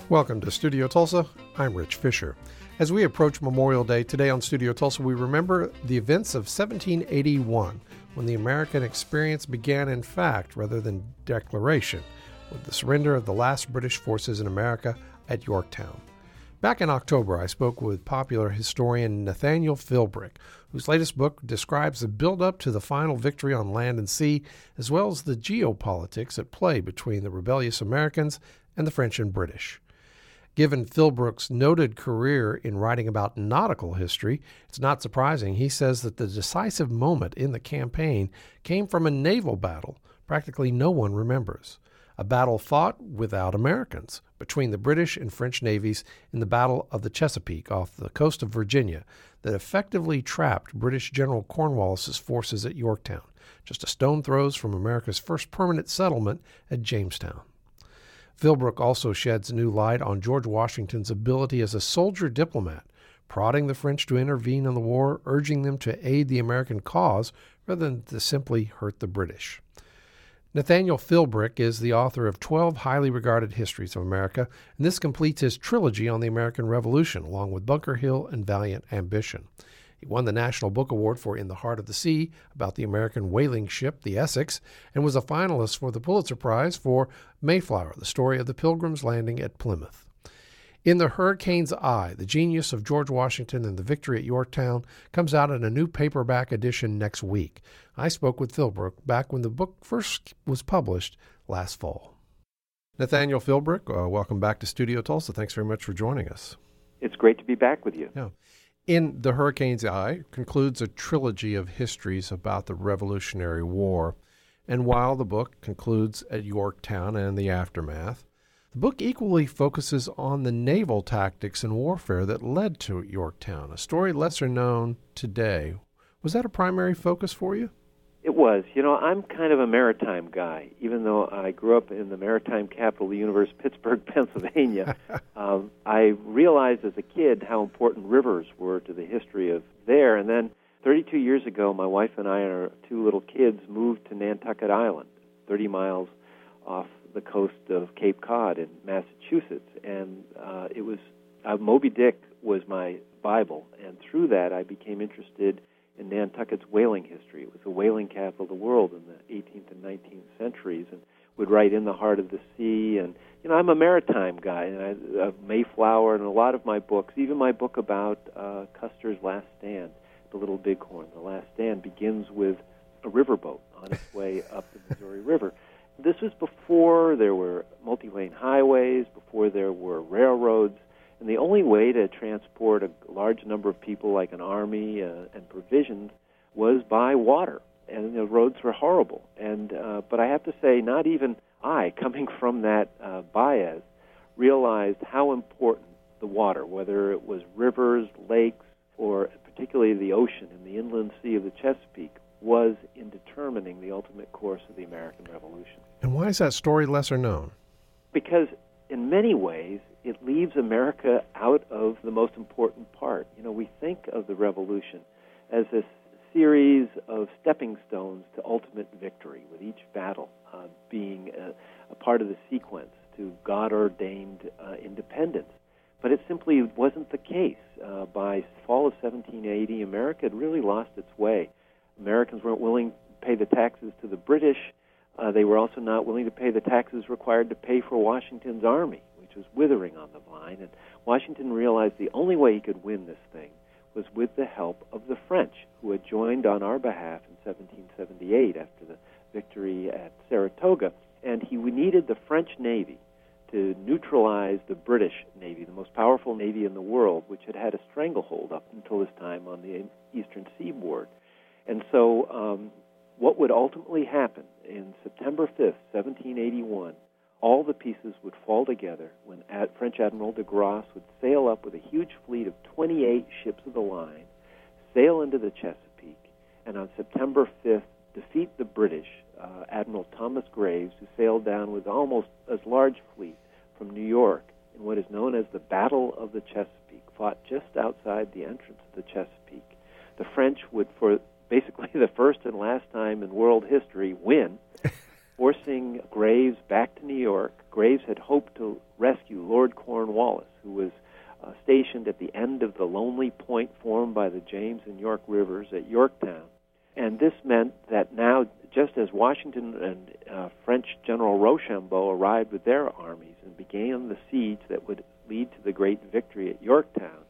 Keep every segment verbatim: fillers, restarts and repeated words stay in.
Welcome to Studio Tulsa. I'm Rich Fisher. As we approach Memorial Day today on Studio Tulsa, we remember the events of seventeen eighty-one, when the American experience began in fact rather than declaration, with the surrender of the last British forces in America at Yorktown. Back in October, I spoke with popular historian Nathaniel Philbrick, whose latest book describes the build-up to the final victory on land and sea, as well as the geopolitics at play between the rebellious Americans and the French and British. Given Philbrick's noted career in writing about nautical history, it's not surprising he says that the decisive moment in the campaign came from a naval battle practically no one remembers. A battle fought without Americans between the British and French navies in the Battle of the Chesapeake off the coast of Virginia that effectively trapped British General Cornwallis's forces at Yorktown, just a stone throws from America's first permanent settlement at Jamestown. Philbrick also sheds new light on George Washington's ability as a soldier diplomat, prodding the French to intervene in the war, urging them to aid the American cause rather than to simply hurt the British. Nathaniel Philbrick is the author of twelve highly regarded histories of America, and this completes his trilogy on the American Revolution, along with Bunker Hill and Valiant Ambition. He won the National Book Award for In the Heart of the Sea, about the American whaling ship, the Essex, and was a finalist for the Pulitzer Prize for Mayflower, the story of the Pilgrims landing at Plymouth. In the Hurricane's Eye, The Genius of George Washington and the Victory at Yorktown comes out in a new paperback edition next week. I spoke with Philbrick back when the book first was published last fall. Nathaniel Philbrick, uh, welcome back to Studio Tulsa. Thanks very much for joining us. It's great to be back with you. Yeah. In The Hurricane's Eye concludes a trilogy of histories about the Revolutionary War, and while the book concludes at Yorktown and the aftermath, the book equally focuses on the naval tactics and warfare that led to Yorktown, a story lesser known today. Was that a primary focus for you? It was. You know, I'm kind of a maritime guy, even though I grew up in the maritime capital of the universe, Pittsburgh, Pennsylvania. um, I realized as a kid how important rivers were to the history of there. And then thirty-two years ago, my wife and I and our two little kids moved to Nantucket Island, thirty miles off the coast of Cape Cod in Massachusetts. And uh, it was, uh, Moby Dick was my Bible. And through that, I became interested in Nantucket's whaling history. It was the whaling capital of the world in the eighteenth and nineteenth centuries, and would write In the Heart of the Sea. And, you know, I'm a maritime guy, and I, uh, Mayflower, and a lot of my books, even my book about uh, Custer's Last Stand, The Little Bighorn, The Last Stand, begins with a riverboat on its way up the Missouri River. This was before there were multi-lane highways, before there were railroads, and the only way to transport a large number of people, like an army uh, and provisions, was by water. And the roads were horrible. And uh, but I have to say, not even I, coming from that uh, bias, realized how important the water, whether it was rivers, lakes, or particularly the ocean and the inland sea of the Chesapeake, was in determining the ultimate course of the American Revolution. And why is that story lesser known? Because in many ways, it leaves America out of the most important part. You know, we think of the Revolution as a series of stepping stones to ultimate victory, with each battle uh, being a, a part of the sequence to God-ordained uh, independence. But it simply wasn't the case. Uh, by fall of seventeen eighty, America had really lost its way. Americans weren't willing to pay the taxes to the British. Uh, they were also not willing to pay the taxes required to pay for Washington's army, which was withering on the vine. And Washington realized the only way he could win this thing was with the help of the French, who had joined on our behalf in seventeen seventy-eight after the victory at Saratoga. And he needed the French Navy to neutralize the British Navy, the most powerful navy in the world, which had had a stranglehold up until this time on the eastern seaboard. And so um, what would ultimately happen in September fifth, seventeen eighty-one, all the pieces would fall together when Ad- French Admiral de Grasse would sail up with a huge fleet of twenty-eight ships of the line, sail into the Chesapeake, and on September fifth, defeat the British, uh, Admiral Thomas Graves, who sailed down with almost as large fleet from New York in what is known as the Battle of the Chesapeake, fought just outside the entrance of the Chesapeake. The French would, for basically the first and last time in world history, win, forcing Graves back to New York. Graves had hoped to rescue Lord Cornwallis, who was uh, stationed at the end of the lonely point formed by the James and York Rivers at Yorktown. And this meant that now, just as Washington and uh, French General Rochambeau arrived with their armies and began the siege that would lead to the great victory at Yorktown,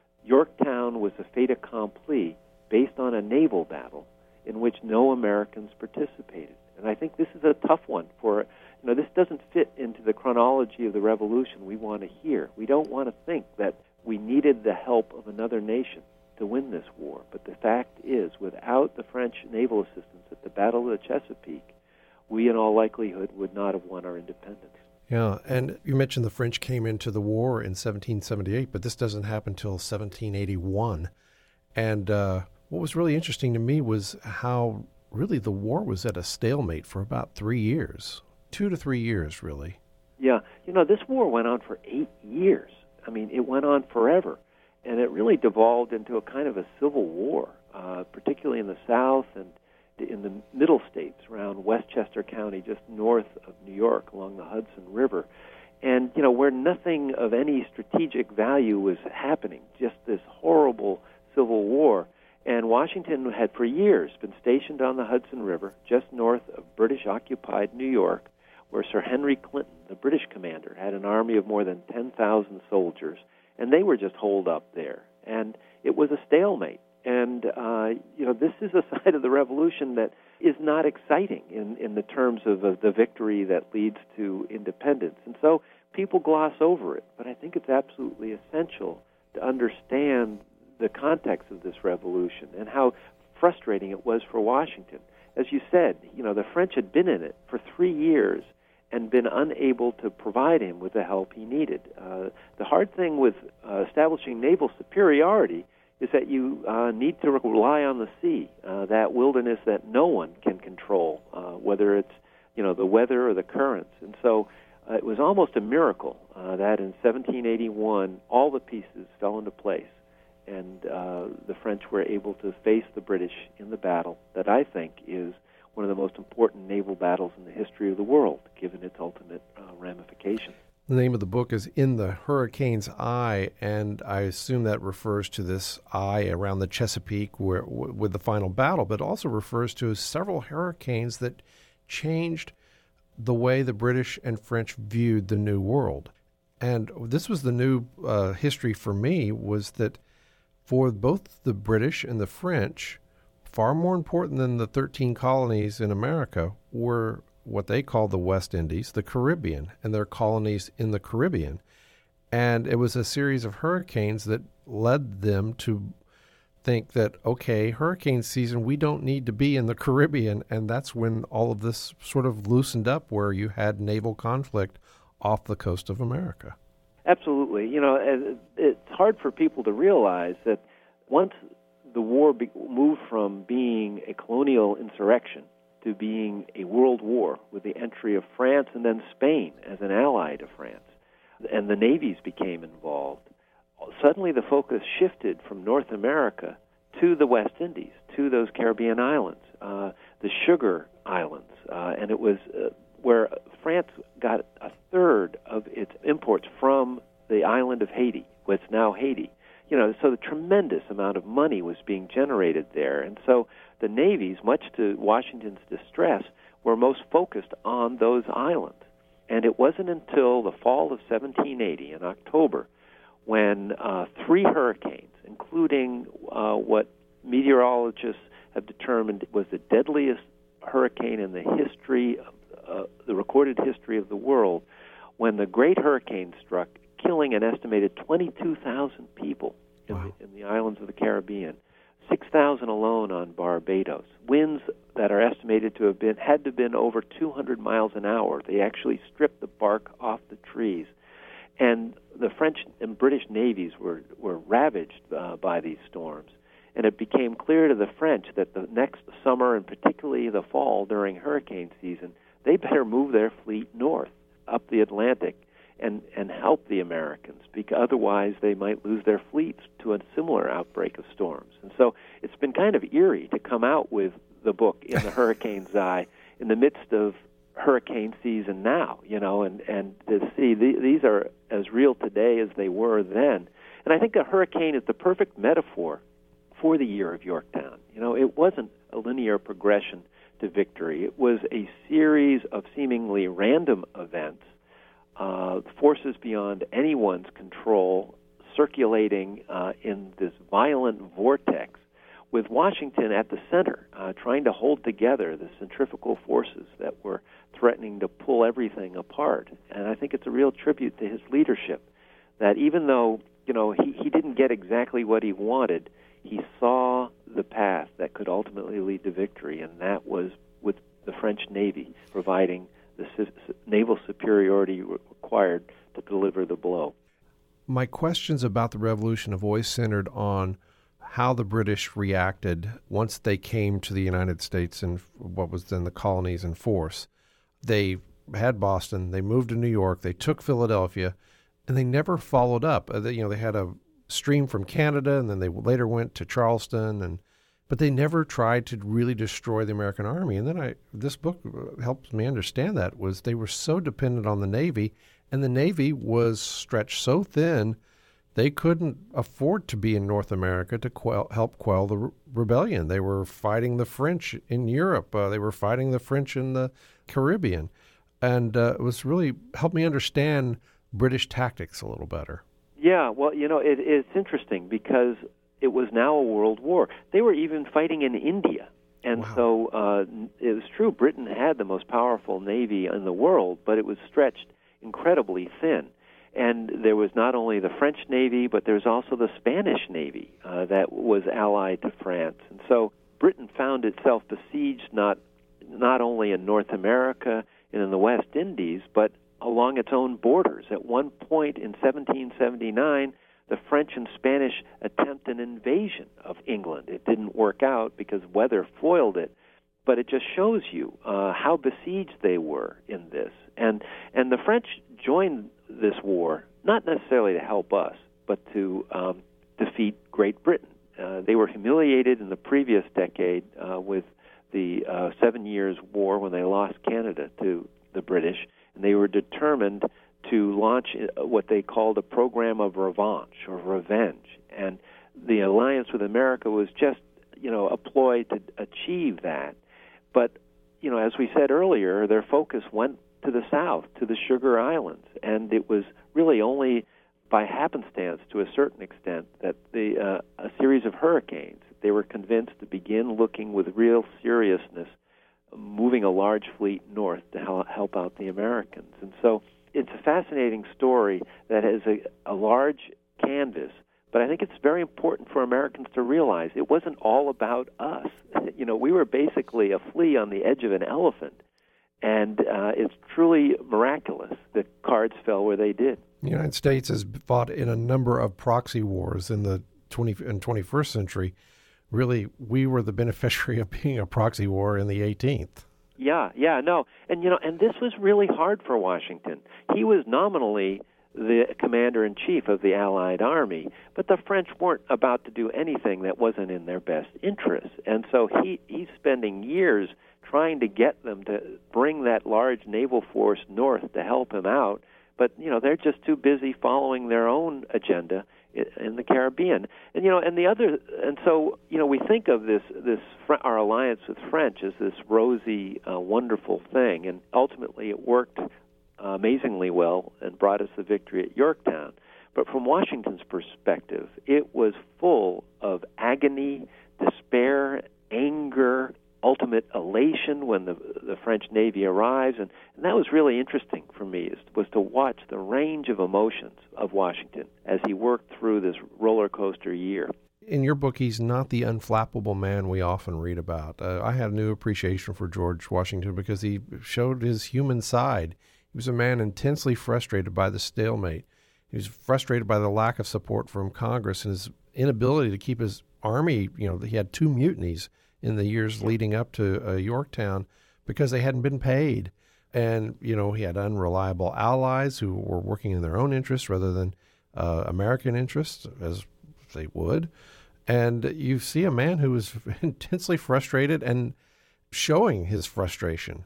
Yorktown was a fait accompli based on a naval battle in which no Americans participated. And I think this is a tough one for, you know, this doesn't fit into the chronology of the revolution we want to hear. We don't want to think that we needed the help of another nation to win this war. But the fact is, without the French naval assistance at the Battle of the Chesapeake, we in all likelihood would not have won our independence. Yeah, and you mentioned the French came into the war in seventeen seventy-eight, but this doesn't happen until seventeen eighty-one. And uh, what was really interesting to me was how really the war was at a stalemate for about three years, two to three years, really. Yeah, you know, this war went on for eight years. I mean, it went on forever. And it really devolved into a kind of a civil war, uh, particularly in the South and in the middle states around Westchester County, just north of New York along the Hudson River. And, you know, where nothing of any strategic value was happening, just this horrible civil war. And Washington had for years been stationed on the Hudson River, just north of British-occupied New York, where Sir Henry Clinton, the British commander, had an army of more than ten thousand soldiers, and they were just holed up there. And it was a stalemate. And, uh, you know, this is a side of the revolution that is not exciting in, in the terms of uh, the victory that leads to independence. And so people gloss over it. But I think it's absolutely essential to understand the context of this revolution and how frustrating it was for Washington. As you said, you know, the French had been in it for three years and been unable to provide him with the help he needed. Uh, the hard thing with uh, establishing naval superiority is that you uh, need to rely on the sea, uh, that wilderness that no one can control, uh, whether it's, you know, the weather or the currents. And so uh, it was almost a miracle uh, that in seventeen eighty-one all the pieces fell into place, and uh, the French were able to face the British in the battle that I think is one of the most important naval battles in the history of the world, given its ultimate uh, ramifications. The name of the book is In the Hurricane's Eye, and I assume that refers to this eye around the Chesapeake where, w- with the final battle, but also refers to several hurricanes that changed the way the British and French viewed the New World. And this was the new uh, history for me, was that for both the British and the French, far more important than the thirteen colonies in America were what they called the West Indies, the Caribbean, and their colonies in the Caribbean. And it was a series of hurricanes that led them to think that, okay, hurricane season, we don't need to be in the Caribbean. And that's when all of this sort of loosened up, where you had naval conflict off the coast of America. Absolutely. You know, it's hard for people to realize that once the war be- moved from being a colonial insurrection to being a world war with the entry of France and then Spain as an ally to France, and the navies became involved, suddenly the focus shifted from North America to the West Indies, to those Caribbean islands, uh, the Sugar Islands, uh, and it was uh, where France got a third of its imports from the island of Haiti, what's now Haiti. You know, so the tremendous amount of money was being generated there. And so the navies, much to Washington's distress, were most focused on those islands. And it wasn't until the fall of seventeen eighty, in October, when uh, three hurricanes, including uh, what meteorologists have determined was the deadliest hurricane in the history, of, uh, the recorded history of the world, when the great hurricane struck, killing an estimated twenty-two thousand people in, wow. the, in the islands of the Caribbean, six thousand alone on Barbados. Winds that are estimated to have been, had to have been over two hundred miles an hour. They actually stripped the bark off the trees. And the French and British navies were, were ravaged uh, by these storms. And it became clear to the French that the next summer, and particularly the fall during hurricane season, they better move their fleet north, up the Atlantic, and, and help the Americans, because otherwise they might lose their fleets to a similar outbreak of storms. And so it's been kind of eerie to come out with the book In the Hurricane's Eye in the midst of hurricane season now, you know, and, and to see the, these are as real today as they were then. And I think a hurricane is the perfect metaphor for the year of Yorktown. You know, it wasn't a linear progression to victory. It was a series of seemingly random events, uh, forces beyond anyone's control, circulating uh, in this violent vortex, with Washington at the center, uh, trying to hold together the centrifugal forces that were threatening to pull everything apart. And I think it's a real tribute to his leadership, that even though, you know, he, he didn't get exactly what he wanted, he saw the path that could ultimately lead to victory, and that was with the French Navy providing the su- naval superiority required to deliver the blow. My questions about the Revolution have always centered on how the British reacted once they came to the United States and what was then the colonies in force. They had Boston, they moved to New York, they took Philadelphia, and they never followed up. Uh, they, you know, they had a stream from Canada, and then they later went to Charleston, and but they never tried to really destroy the American army. And then I, this book helps me understand that, was they were so dependent on the Navy, and the Navy was stretched so thin they couldn't afford to be in North America to quell, help quell the re- rebellion. They were fighting the French in Europe. Uh, they were fighting the French in the Caribbean. And uh, it was really helped me understand British tactics a little better. Yeah, well, you know, it, it's interesting because it was now a world war. They were even fighting in India. And Wow. so uh, it was true, Britain had the most powerful navy in the world, but it was stretched incredibly thin. And there was not only the French Navy, but there's also the Spanish Navy uh, that was allied to France. And so Britain found itself besieged not not only in North America and in the West Indies, but along its own borders. At one point in seventeen seventy-nine, the French and Spanish attempt an invasion of England. It didn't work out because weather foiled it, but it just shows you uh, how besieged they were in this. And and the French joined this war not necessarily to help us, but to um, defeat Great Britain. Uh, they were humiliated in the previous decade uh, with the uh, Seven Years' War when they lost Canada to the British, and they were determined to launch what they called a program of revanche or revenge. And the alliance with America was just, you know, a ploy to achieve that. But, you know, as we said earlier, their focus went to the south, to the Sugar Islands, and it was really only by happenstance, to a certain extent, that the uh, a series of hurricanes, they were convinced to begin looking with real seriousness, moving a large fleet north to help out the Americans. And so it's a fascinating story that has a, a large canvas, but I think it's very important for Americans to realize it wasn't all about us. You know, we were basically a flea on the edge of an elephant, and uh, it's truly miraculous that cards fell where they did. The United States has fought in a number of proxy wars in the twentieth and twenty-first century. Really, we were the beneficiary of being a proxy war in the eighteenth. Yeah, yeah, no. And, you know, and this was really hard for Washington. He was nominally the commander-in-chief of the Allied Army, but the French weren't about to do anything that wasn't in their best interest. And so he, he's spending years trying to get them to bring that large naval force north to help him out. But, you know, they're just too busy following their own agenda in the Caribbean. And, you know, and the other, and so, you know, we think of this, this our alliance with French as this rosy, uh, wonderful thing, and ultimately it worked uh, amazingly well and brought us the victory at Yorktown. But from Washington's perspective, it was full of agony, despair, anger, ultimate elation when the the French Navy arrives, and, and that was really interesting for me, is, was to watch the range of emotions of Washington as he worked through this roller coaster year. In your book, he's not the unflappable man we often read about. Uh, I had a new appreciation for George Washington because he showed his human side. He was a man intensely frustrated by the stalemate. He was frustrated by the lack of support from Congress and his inability to keep his army. You know, he had two mutinies in the years leading up to uh, Yorktown because they hadn't been paid. And, you know, he had unreliable allies who were working in their own interests rather than uh, American interests, as they would. And you see a man who was intensely frustrated and showing his frustration.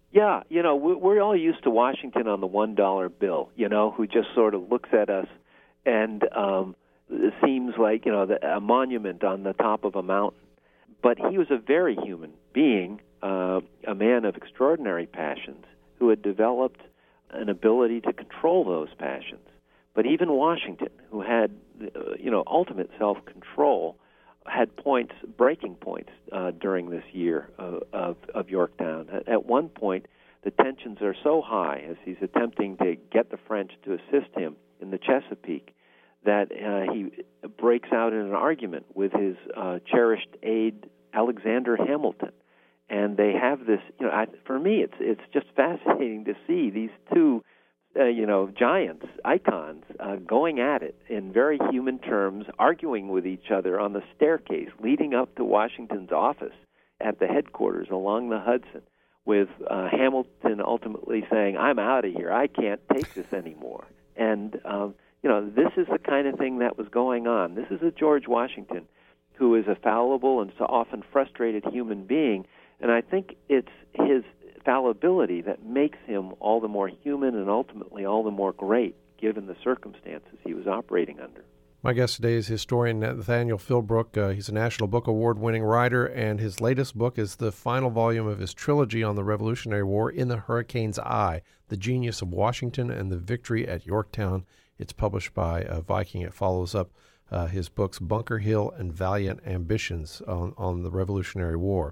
Yeah, you know, we- we're all used to Washington on the one dollar bill, you know, who just sort of looks at us and um, it seems like, you know, the, a monument on the top of a mountain. But he was a very human being, uh, a man of extraordinary passions who had developed an ability to control those passions. But even Washington, who had, uh, you know, ultimate self-control, had points, breaking points uh, during this year of, of, of Yorktown. At, at one point, the tensions are so high as he's attempting to get the French to assist him in the Chesapeake that uh, he breaks out in an argument with his uh, cherished aide, Alexander Hamilton. And they have this, you know, I, for me, it's it's just fascinating to see these two, uh, you know, giants, icons, uh, going at it in very human terms, arguing with each other on the staircase leading up to Washington's office at the headquarters along the Hudson, with uh, Hamilton ultimately saying, "I'm out of here. I can't take this anymore." And um, you know, this is the kind of thing that was going on. This is a George Washington who is a fallible and so often frustrated human being. And I think it's his fallibility that makes him all the more human and ultimately all the more great, given the circumstances he was operating under. My guest today is historian Nathaniel Philbrook. Uh, he's a National Book Award-winning writer, and his latest book is the final volume of his trilogy on the Revolutionary War, In the Hurricane's Eye, The Genius of Washington and the Victory at Yorktown. It's published by uh, Viking. It follows up uh, his books Bunker Hill and Valiant Ambitions on, on the Revolutionary War.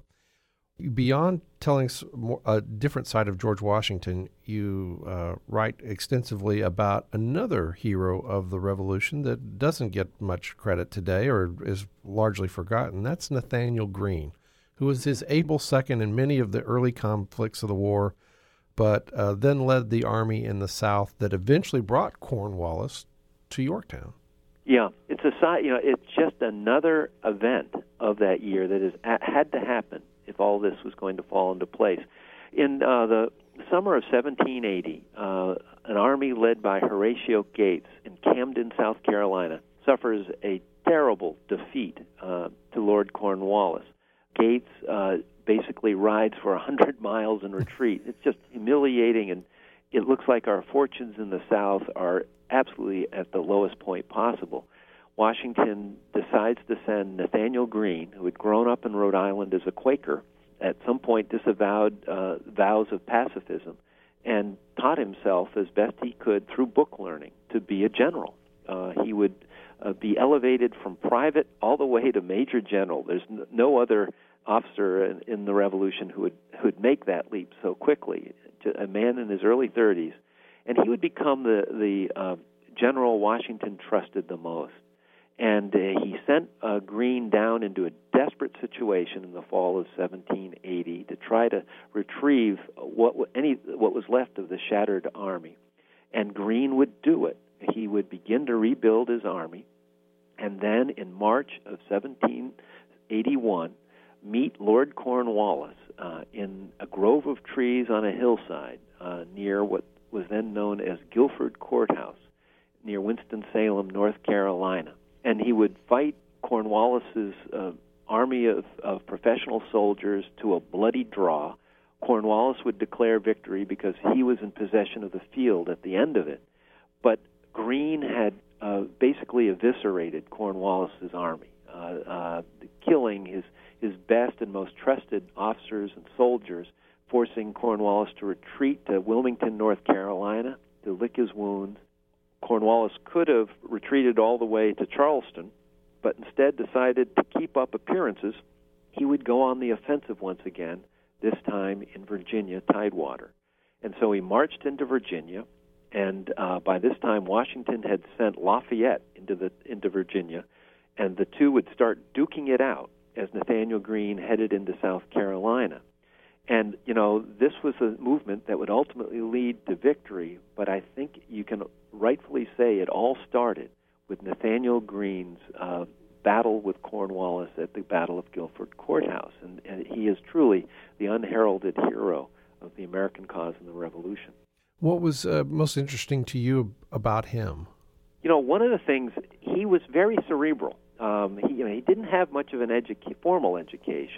Beyond telling a different side of George Washington, you uh, write extensively about another hero of the Revolution that doesn't get much credit today or is largely forgotten. That's Nathanael Greene, who was his able second in many of the early conflicts of the war, but uh, then led the army in the South that eventually brought Cornwallis to Yorktown. Yeah, it's a side. You know, it's just another event of that year that has had to happen if all this was going to fall into place. In uh, the summer of seventeen eighty, uh, an army led by Horatio Gates in Camden, South Carolina, suffers a terrible defeat uh, to Lord Cornwallis. Gates uh, basically rides for one hundred miles in retreat. It's just humiliating, and it looks like our fortunes in the South are absolutely at the lowest point possible. Washington decides to send Nathanael Greene, who had grown up in Rhode Island as a Quaker, at some point disavowed uh, vows of pacifism, and taught himself as best he could through book learning to be a general. Uh, he would uh, be elevated from private all the way to major general. There's n- no other officer in, in the Revolution who would who would make that leap so quickly. A man in his early thirties, and he would become the the uh, general Washington trusted the most. And uh, he sent uh, Greene down into a desperate situation in the fall of seventeen eighty to try to retrieve what any what was left of the shattered army. And Greene would do it. He would begin to rebuild his army, and then in March of seventeen eighty-one, meet Lord Cornwallis uh, in a grove of trees on a hillside uh, near what was then known as Guilford Courthouse, near Winston-Salem, North Carolina. And he would fight Cornwallis's uh, army of, of professional soldiers to a bloody draw. Cornwallis would declare victory because he was in possession of the field at the end of it. But Greene had uh, basically eviscerated Cornwallis's army, uh, uh, killing his, his best and most trusted officers and soldiers, forcing Cornwallis to retreat to Wilmington, North Carolina, to lick his wounds. Cornwallis could have retreated all the way to Charleston, but instead decided to keep up appearances. He would go on the offensive once again, this time in Virginia, Tidewater. And so he marched into Virginia, and uh, by this time Washington had sent Lafayette into the into Virginia, and the two would start duking it out as Nathanael Greene headed into South Carolina. And, you know, this was a movement that would ultimately lead to victory, but I think you can rightfully say it all started with Nathanael Greene's uh, battle with Cornwallis at the Battle of Guilford Courthouse. And, and he is truly the unheralded hero of the American cause in the Revolution. What was uh, most interesting to you about him? You know, one of the things, he was very cerebral. Um, he, you know, he didn't have much of an educa- formal education,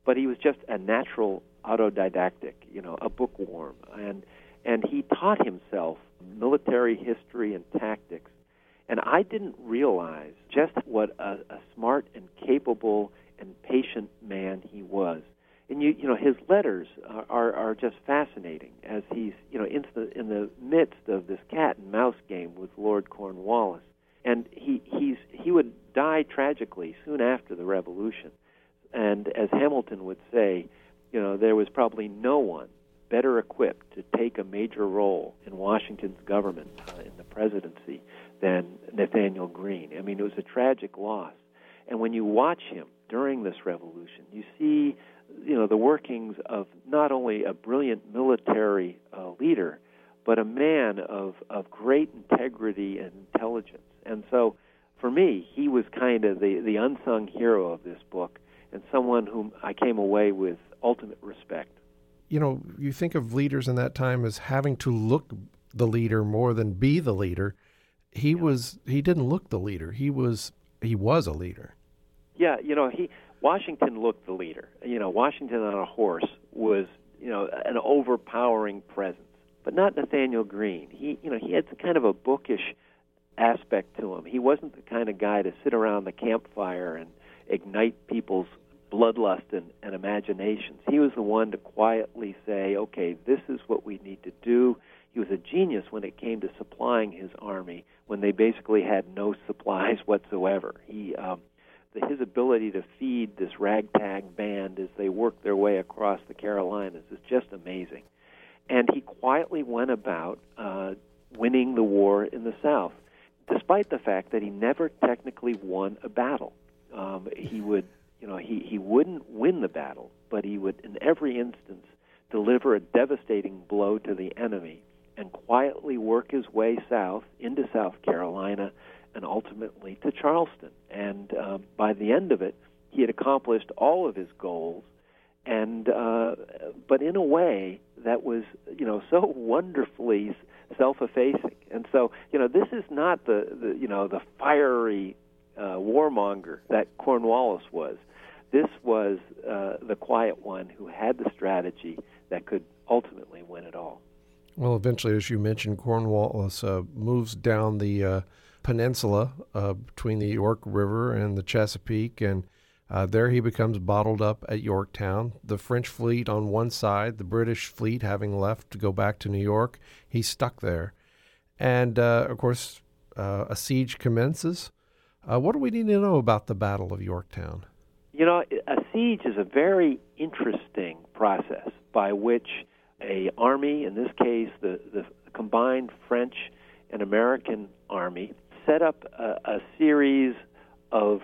but he was just a natural autodidactic, you know, a bookworm. And, and he taught himself military history and tactics. And I didn't realize just what a, a smart and capable and patient man he was. And you, you know, his letters are, are, are just fascinating as he's, you know, in the in the midst of this cat and mouse game with Lord Cornwallis, and he he's he would die tragically soon after the Revolution. And as Hamilton would say, you know, there was probably no one better equipped to take a major role in Washington's government uh, in the presidency than Nathaniel Greene. I mean, it was a tragic loss. And when you watch him during this revolution, you see, you know, the workings of not only a brilliant military uh, leader, but a man of, of great integrity and intelligence. And so, for me, he was kind of the, the unsung hero of this book, and someone whom I came away with ultimate respect. You know, you think of leaders in that time as having to look the leader more than be the leader. He Yeah. was, he didn't look the leader. He was, he was a leader. Yeah, you know, he Washington looked the leader. You know, Washington on a horse was, you know, an overpowering presence, but not Nathaniel Greene. He, you know, he had kind of a bookish aspect to him. He wasn't the kind of guy to sit around the campfire and ignite people's bloodlust and, and imaginations. He was the one to quietly say, okay, this is what we need to do. He was a genius when it came to supplying his army when they basically had no supplies whatsoever. He, um, the, his ability to feed this ragtag band as they worked their way across the Carolinas is just amazing. And he quietly went about uh, winning the war in the South, despite the fact that he never technically won a battle. Um, he would, you know, he, he wouldn't win the battle, but he would, in every instance, deliver a devastating blow to the enemy and quietly work his way south into South Carolina and ultimately to Charleston. And um, by the end of it, he had accomplished all of his goals, and uh, but in a way that was, you know, so wonderfully self-effacing. And so, you know, this is not the, the you know, the fiery uh, warmonger that Cornwallis was. This was uh, the quiet one who had the strategy that could ultimately win it all. Well, eventually, as you mentioned, Cornwallis uh, moves down the uh, peninsula uh, between the York River and the Chesapeake, and uh, there he becomes bottled up at Yorktown. The French fleet on one side, the British fleet having left to go back to New York, he's stuck there. And, uh, of course, uh, a siege commences. Uh, what do we need to know about the Battle of Yorktown? You know, a siege is a very interesting process by which a army, in this case the, the combined French and American army, set up a, a series of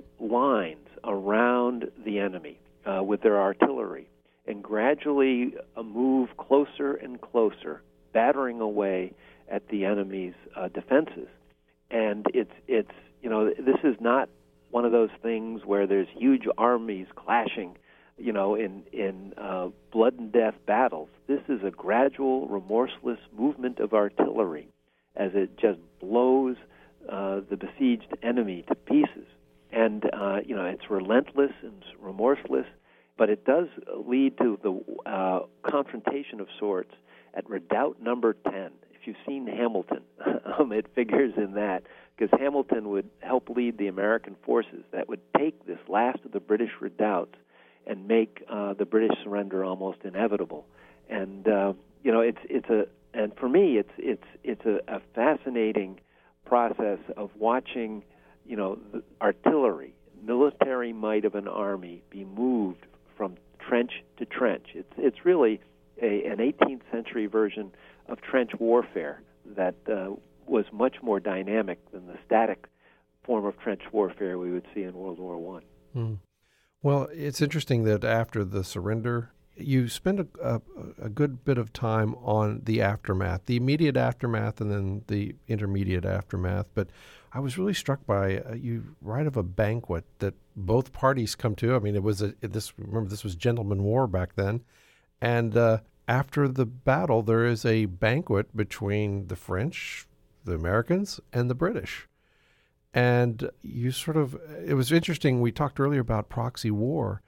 lines around the enemy uh, with their artillery and gradually uh, move closer and closer, battering away at the enemy's uh, defenses. And it's, it's you know, this is not one of those things where there's huge armies clashing, you know, in, in uh, blood and death battles. This is a gradual, remorseless movement of artillery as it just blows uh, the besieged enemy to pieces. And, uh, you know, it's relentless and remorseless, but it does lead to the uh, confrontation of sorts at Redoubt Number ten. If you've seen Hamilton, um, it figures in that, because Hamilton would help lead the American forces that would take this last of the British redoubts and make uh, the British surrender almost inevitable. And uh, you know, it's it's a and for me, it's it's it's a, a fascinating process of watching, you know, the artillery, military might of an army be moved from trench to trench. It's it's really a, an eighteenth century version of trench warfare that uh, was much more dynamic than the static form of trench warfare we would see in World War One. Hmm. Well, it's interesting that after the surrender, you spend a, a, a good bit of time on the aftermath, the immediate aftermath and then the intermediate aftermath. But I was really struck by, uh, you write of a banquet that both parties come to. I mean, it was a, this, remember, this was gentleman war back then. And uh, after the battle, there is a banquet between the French, the Americans, and the British. And you sort of, it was interesting, we talked earlier about proxy war,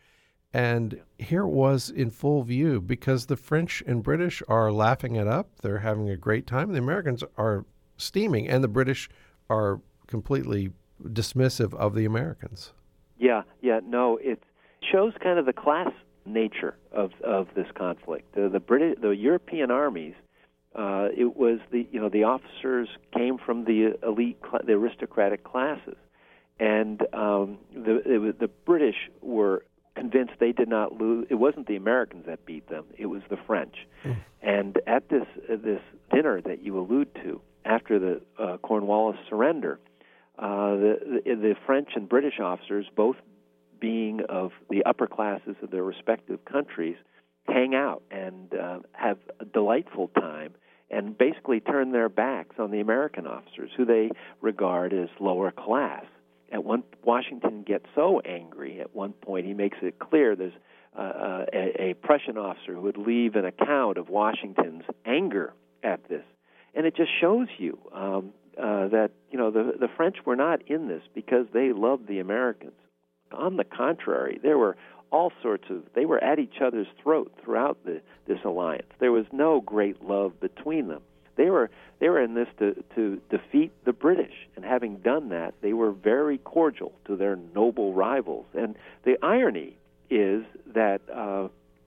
And here it was in full view because the French and British are laughing it up. They're having a great time. The Americans are steaming, and the British are completely dismissive of the Americans. Yeah, yeah, no, it shows kind of the class nature of of this conflict. The, the British, the European armies, uh, it was the you know the officers came from the elite, cl- the aristocratic classes, and um, the it was, the British were convinced they did not lose. It wasn't the Americans that beat them; it was the French. Mm. And at this uh, this dinner that you allude to, after the uh, Cornwallis surrender, uh, the, the the French and British officers, both being of the upper classes of their respective countries, hang out and uh, have a delightful time, and basically turn their backs on the American officers, who they regard as lower class. At one, Washington gets so angry. At one point, he makes it clear there's uh, a, a Prussian officer who would leave an account of Washington's anger at this, and it just shows you um, uh, that you know the the French were not in this because they loved the Americans. On the contrary, there were all sorts of they were at each other's throat throughout the, this alliance. There was no great love between them. They were they were in this to, to defeat the British, and having done that, they were very cordial to their noble rivals. And the irony is that uh,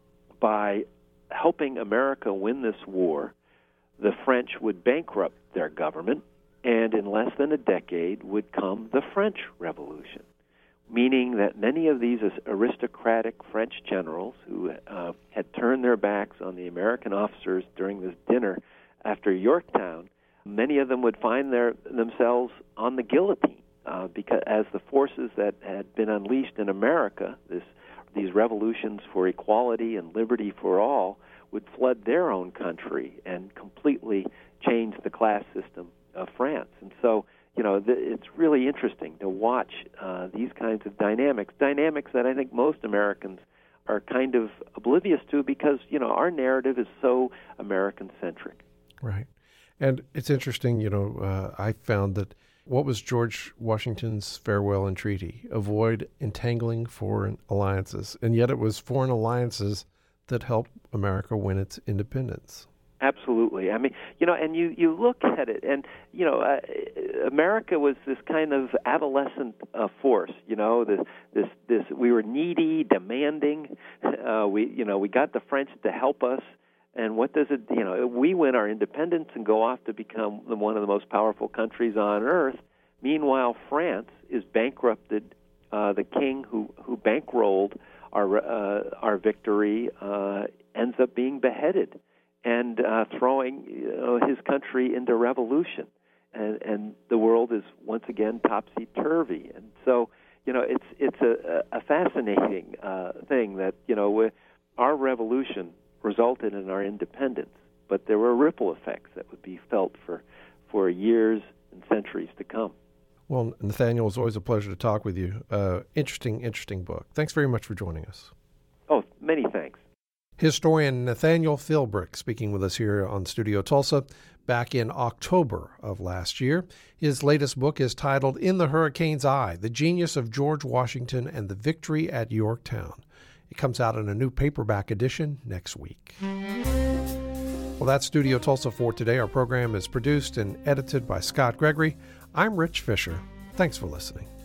by helping America win this war, the French would bankrupt their government, and in less than a decade would come the French Revolution, meaning that many of these aristocratic French generals who uh, had turned their backs on the American officers during this dinner after Yorktown, many of them would find their themselves on the guillotine uh, because as the forces that had been unleashed in America, this these revolutions for equality and liberty for all, would flood their own country and completely change the class system of France. And so, you know, th- it's really interesting to watch uh, these kinds of dynamics, dynamics that I think most Americans are kind of oblivious to because, you know, our narrative is so American-centric. Right. And it's interesting, you know, uh, I found that what was George Washington's farewell entreaty? Avoid entangling foreign alliances. And yet it was foreign alliances that helped America win its independence. Absolutely. I mean, you know, and you, you look at it, and, you know, uh, America was this kind of adolescent uh, force, you know, this, this, this, we were needy, demanding. Uh, we, you know, we got the French to help us. And what does it, you know, we win our independence and go off to become one of the most powerful countries on earth. Meanwhile, France is bankrupted. Uh, the king who, who bankrolled our, uh, our victory uh, ends up being beheaded and uh, throwing you know, his country into revolution. And, and the world is once again topsy-turvy. And so, you know, it's, it's a, a fascinating uh, thing that, you know, our revolution resulted in our independence, but there were ripple effects that would be felt for, for years and centuries to come. Well, Nathaniel, it's always a pleasure to talk with you. Uh, interesting, interesting book. Thanks very much for joining us. Oh, many thanks. Historian Nathaniel Philbrick speaking with us here on Studio Tulsa back in October of last year. His latest book is titled In the Hurricane's Eye, The Genius of George Washington and the Victory at Yorktown. It comes out in a new paperback edition next week. Well, that's Studio Tulsa for today. Our program is produced and edited by Scott Gregory. I'm Rich Fisher. Thanks for listening.